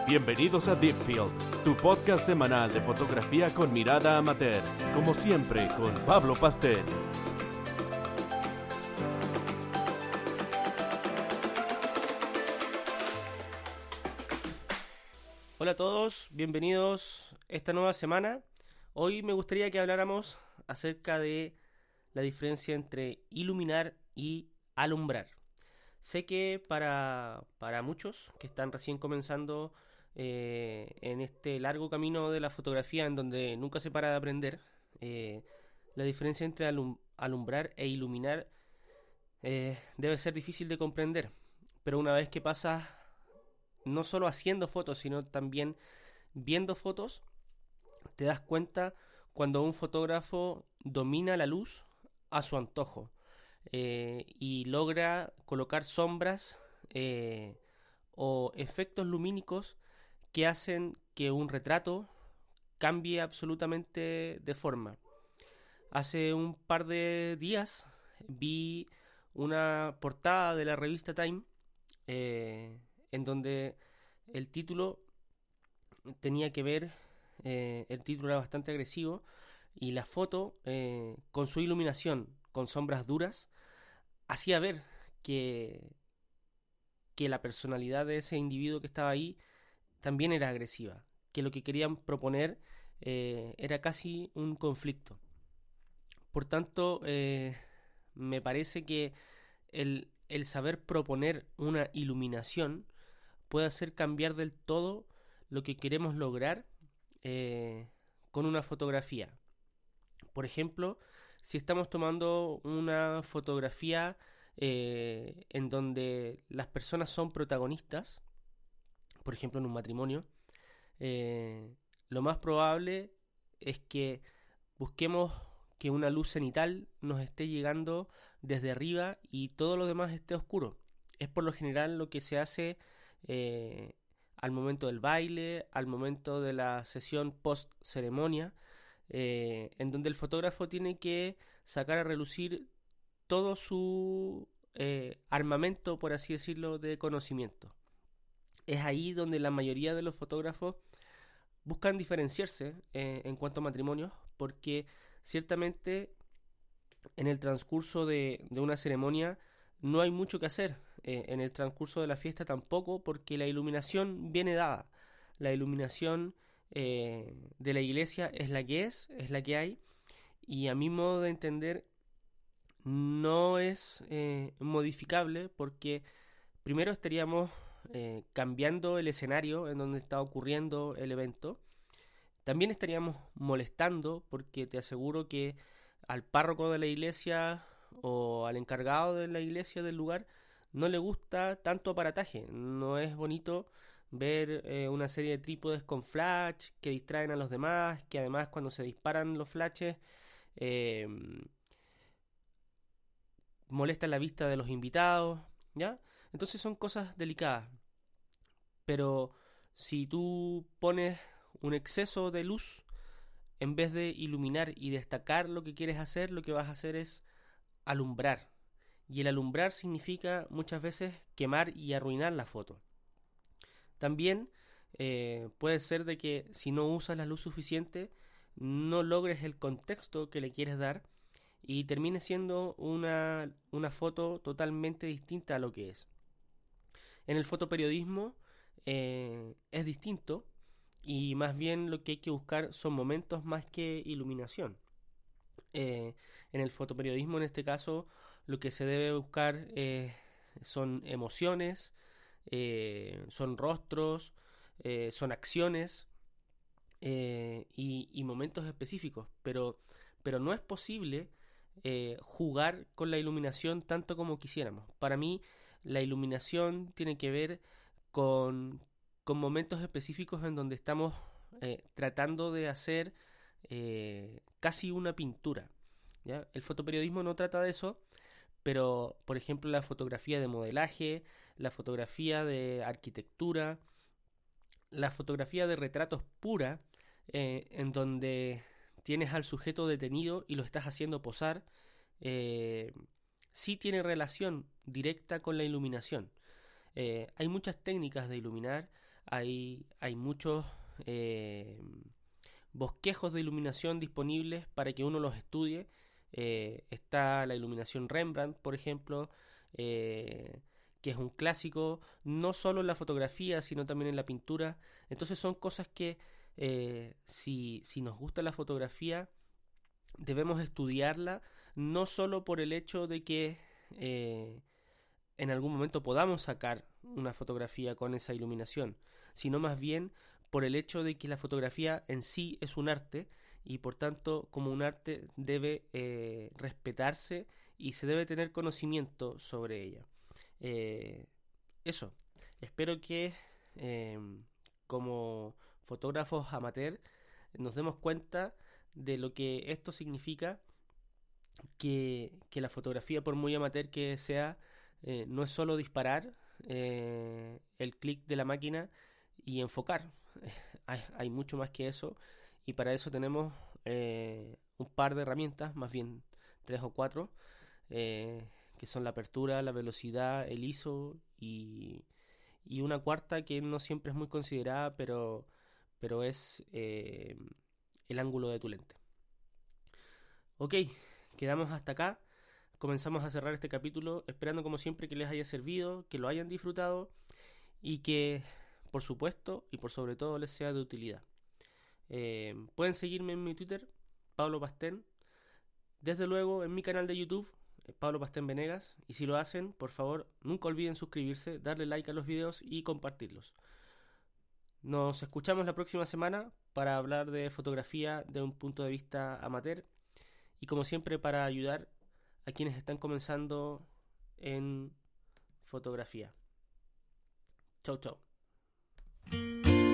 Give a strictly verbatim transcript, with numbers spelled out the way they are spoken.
Bienvenidos a Deepfield, tu podcast semanal de fotografía con mirada amateur, como siempre con Pablo Pastel. Hola a todos, bienvenidos esta nueva semana. Hoy me gustaría que habláramos acerca de la diferencia entre iluminar y alumbrar. Sé que para, para muchos que están recién comenzando eh, en este largo camino de la fotografía en donde nunca se para de aprender, eh, la diferencia entre alum- alumbrar e iluminar eh, debe ser difícil de comprender. Pero una vez que pasas no solo haciendo fotos, sino también viendo fotos, te das cuenta cuando un fotógrafo domina la luz a su antojo eh, y logra colocar sombras eh, o efectos lumínicos que hacen que un retrato cambie absolutamente de forma. Hace un par de días vi una portada de la revista Time eh, en donde el título tenía que ver, eh, el título era bastante agresivo y la foto eh, con su iluminación, con sombras duras, hacía ver que, que la personalidad de ese individuo que estaba ahí también era agresiva, que lo que querían proponer eh, era casi un conflicto. Por tanto, eh, me parece que el, el saber proponer una iluminación puede hacer cambiar del todo lo que queremos lograr eh, con una fotografía. Por ejemplo, si estamos tomando una fotografía eh, en donde las personas son protagonistas, por ejemplo en un matrimonio, eh, lo más probable es que busquemos que una luz cenital nos esté llegando desde arriba y todo lo demás esté oscuro. Es por lo general lo que se hace eh, al momento del baile, al momento de la sesión post ceremonia, eh, en donde el fotógrafo tiene que sacar a relucir todo su eh, armamento, por así decirlo, de conocimiento. Es ahí donde la mayoría de los fotógrafos buscan diferenciarse eh, en cuanto a matrimonios, porque ciertamente en el transcurso de, de una ceremonia no hay mucho que hacer. Eh, en el transcurso de la fiesta tampoco, porque la iluminación viene dada. La iluminación eh, de la iglesia es la que es, es la que hay, y a mi modo de entender no es eh, modificable, porque primero estaríamos eh, cambiando el escenario en donde está ocurriendo el evento. También estaríamos molestando, porque te aseguro que al párroco de la iglesia o al encargado de la iglesia del lugar no le gusta tanto aparataje. No es bonito ver eh, una serie de trípodes con flash que distraen a los demás, que además cuando se disparan los flashes eh, molesta la vista de los invitados, ¿ya? Entonces son cosas delicadas. Pero si tú pones un exceso de luz, en vez de iluminar y destacar lo que quieres hacer, lo que vas a hacer es alumbrar. Y el alumbrar significa muchas veces quemar y arruinar la foto. También eh, puede ser de que si no usas la luz suficiente, no logres el contexto que le quieres dar y termine siendo una, una foto totalmente distinta a lo que es. En el fotoperiodismo eh, es distinto, y más bien lo que hay que buscar son momentos más que iluminación. Eh, en el fotoperiodismo, en este caso, lo que se debe buscar eh, son emociones, eh, son rostros, eh, son acciones eh, y, y momentos específicos, pero, pero no es posible eh, jugar con la iluminación tanto como quisiéramos. Para mí, la iluminación tiene que ver con, con momentos específicos en donde estamos eh, tratando de hacer eh, casi una pintura, ¿ya? El fotoperiodismo no trata de eso, pero por ejemplo la fotografía de modelaje, la fotografía de arquitectura, la fotografía de retratos pura, eh, en donde tienes al sujeto detenido y lo estás haciendo posar, eh, sí tiene relación directa con la iluminación. Eh, hay muchas técnicas de iluminar, Hay, hay muchos eh, bosquejos de iluminación disponibles para que uno los estudie. Eh, está la iluminación Rembrandt, por ejemplo, eh, que es un clásico, no solo en la fotografía, sino también en la pintura. Entonces son cosas que eh, si, si nos gusta la fotografía, debemos estudiarla, no solo por el hecho de que eh, en algún momento podamos sacar una fotografía con esa iluminación, sino más bien por el hecho de que la fotografía en sí es un arte y por tanto como un arte debe eh, respetarse y se debe tener conocimiento sobre ella. Eh, eso, espero que eh, como fotógrafos amateur nos demos cuenta de lo que esto significa, que, que la fotografía, por muy amateur que sea, eh, no es solo disparar eh, el clic de la máquina y enfocar. hay, hay mucho más que eso y para eso tenemos eh, un par de herramientas, más bien tres o cuatro, eh, que son la apertura, la velocidad, el I S O y, y una cuarta que no siempre es muy considerada, pero, pero es eh, el ángulo de tu lente. Ok, quedamos hasta acá. Comenzamos a cerrar este capítulo esperando como siempre que les haya servido, que lo hayan disfrutado y que por supuesto y por sobre todo les sea de utilidad. Eh, pueden seguirme en mi Twitter, Pablo Pastén, desde luego en mi canal de YouTube, eh, Pablo Pastén Venegas, y si lo hacen, por favor, nunca olviden suscribirse, darle like a los videos y compartirlos. Nos escuchamos la próxima semana para hablar de fotografía de un punto de vista amateur y como siempre para ayudar a quienes están comenzando en fotografía. Chau, chau.